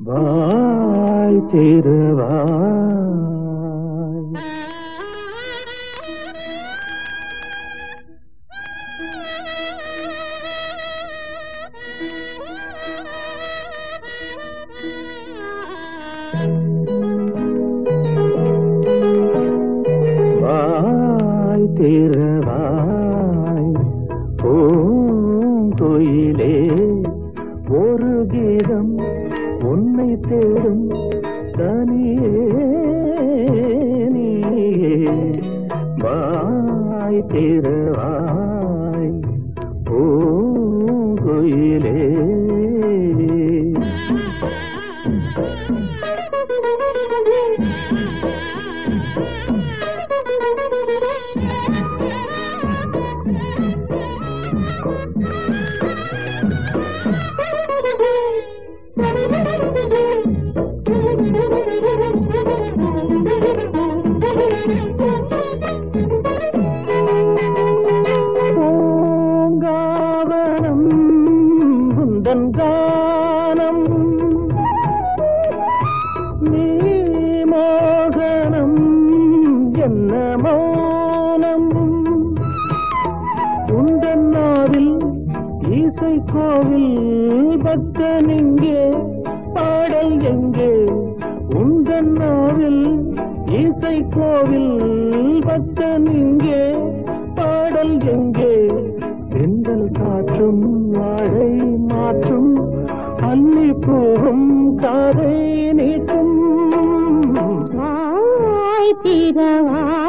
வாய் திறவாய். வாய் திறவாய் பூங்குயிலே, ஒரு கீதம் உன்னை தேடும் தனியே நீயே. வாய் திறவாய் பூங்குயிலே. பூங்காவனம் குந்தன் கானம், நீ மோகனம் என்ன மௌனம். குந்தன் நாவில் இசை கோவில் பக்தன் எங்கே, பாடல் எங்கே. உந்தன் நாவில் இசை கோவில் பக்தன் இங்கே, பாடல் எங்கே. பெண்கள் காற்றும் வாழை மாற்றும், அள்ளி பூவும் காதை நீட்டும். வாய் திறவாய்